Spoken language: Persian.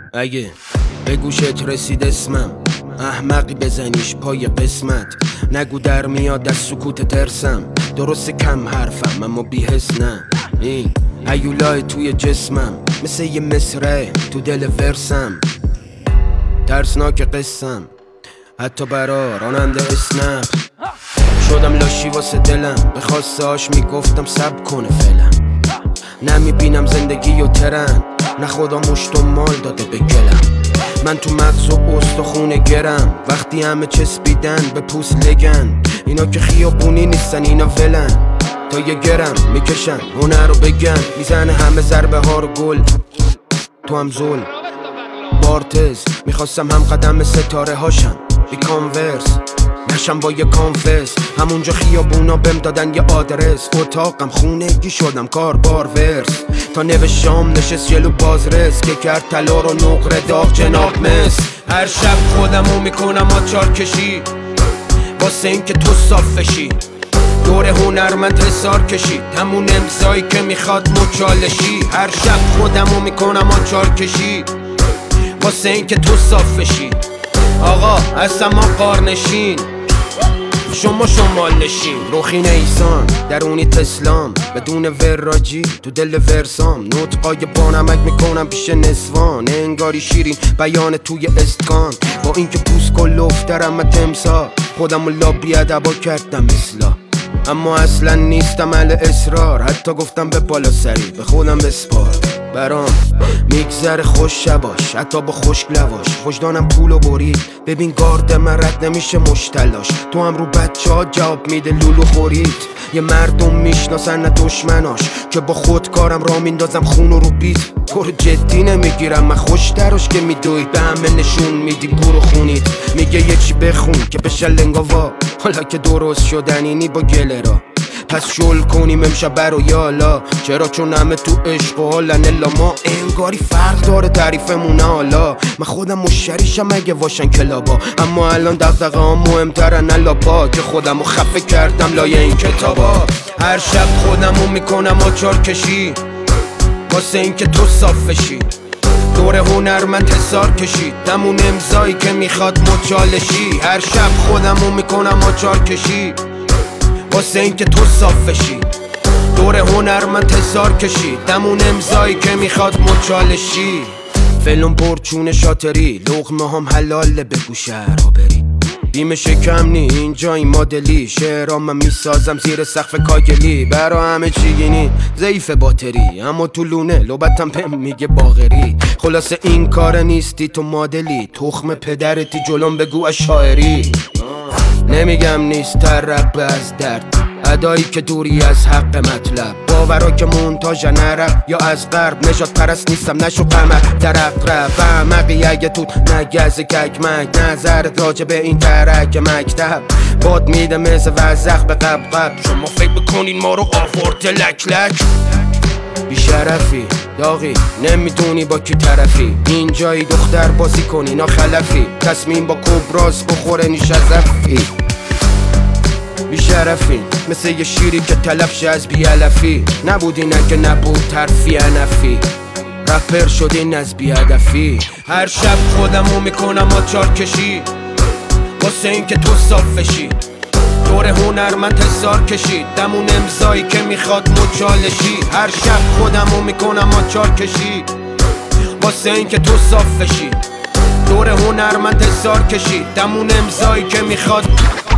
اگه به گوشت رسید اسمم، احمقی بزنیش پای قسمت. نگو در میاد از سکوت ترسم، درست کم حرفم اما بی حس نه. این هیولای توی جسمم مثل یه مصرعه تو دل ورسم. ترسناک قسم حتی برا راننده اسنپ. شدم لاشی واسه دلم، به خواسته هاش میگفتم سب کنه فعلا. نمیبینم زندگی و ترن، نه خدا مشت و مال داده به گلم. من تو مغز و استخونه گرم، وقتی همه چسبیدن به پوست لگن. اینا که خیابونی نیستن، اینا ولن، تا یه گرم میکشن هنر رو بگن. میزنه همه ضربه ها رو گل، تو هم زل بارتز. میخواستم هم قدم ستاره هاشم، بی کانورس نشم با یه کانفس. همونجا خیابونا بهم دادن یه آدرس، اتاقم خونگی شدم کار بار ورس. تا نوشام نشست جلو بازرس که کرد طلا رو نقره داغ جناب مس. هر شب خودمو میکنم آچار کشی، واسه این که تو صاف بشی. دور هنرمند حسار کشید، همون امضایی که میخواد مچالشی. هر شب خودمو میکنم آچار کشی، واسه این که تو صاف بشی. آقا اصلا ما قارنشین، شما شمال نشین. روخین ایسان درونی تسلام، بدون وراجی تو دل ورسام. نطقای بانمک میکنم پیش نسوان، انگاری شیرین بیان توی استکان. با اینکه پوست کل افترم من تمسا، خودم و لابی ادبا کردم اصلاح. اما اصلا نیستم اهل اصرار، حتی گفتم به بالا سری به خودم بسپار. برام میگذره خوش شباش، حتی با خشک لواش. وجدانم پولو برید، ببین گارد من رد نمیشه مشتلاش. تو هم رو بچه ها جواب میده لولو خورید. یه مردم میشناسن نه دشمناش، که با خودکارم را میندازم خونو رو بیت. تو رو جدی نمیگیرم من، خوش دراش که میدوید، به همه نشون میدی گورو خونید. میگه یه چی بخون که بشه لنگاوا، حالا که درست شدنینی با گله را. پس شل کنیم امشب برو یالا، چرا؟ چون همه تو عشق و حالن. الا ما انگاری فرق داره تعریفمونه حالا. من خودم مشتریشم اگه واشن کلابا، اما الان دغدغه ها مهمترن الاپا، که خودمو خفه کردم لایه این کتابا. هر شب خودمو میکنم آچار کشی، واسه این که تو صاف بشی. دور هنرمند حسار کشید، همون امضایی که میخواد مچالشی. هر شب خودمو میکنم آچار کشی، واسه این که تو صاف بشی. دور هنرمند حسار کشید، همون امضایی که میخواد مچالشی. فلون پرچون شاتری، لقمه هم حلاله بگو شهرها بری. بیم شکم نی اینجا این مدلی، شعرها من میسازم زیر سقف کاگلی. برا همه چی گینی ضعیف باتری، اما تو لونه لوبتم پم میگه باغری. خلاصه این کار نیستی تو مدلی، تخم پدرتی جلوم بگو اشاعری. نمیگم نیست ترقه از درد، ادایی که دوری از حق مطلب. باورا که منتاج نرق یا از غرب، نجات پرست نیستم نشو قمر در اقرب. فهمقی اگه تو نگز ککمک، نظرت راجع به این ترک مکتب باد میده مثل وزخ به قب. شما فکر بکنین ما رو آورد لک لک. بیشرفی داغی نمیدونی با کی طرفی، اینجایی دختر بازی کنی ناخلفی. تصمیم با کبراس بخوره نیش از افی. بیشرفی مثل یه شیری که تلف شه از بیالفی. نبودی نگه نبود ترفی نفی، رپر شدین از بیهدفی. هر شب خودمو میکنم آچار کشی، واسه این که تو صاف بشی. دور هنرمند حسار کشید، همون امضایی که میخواد مچالشی. هر شب خودمو میکنم آچار کشی، واسه این که تو صاف بشی. دور هنرمند حسار کشید، همون امضایی که میخواد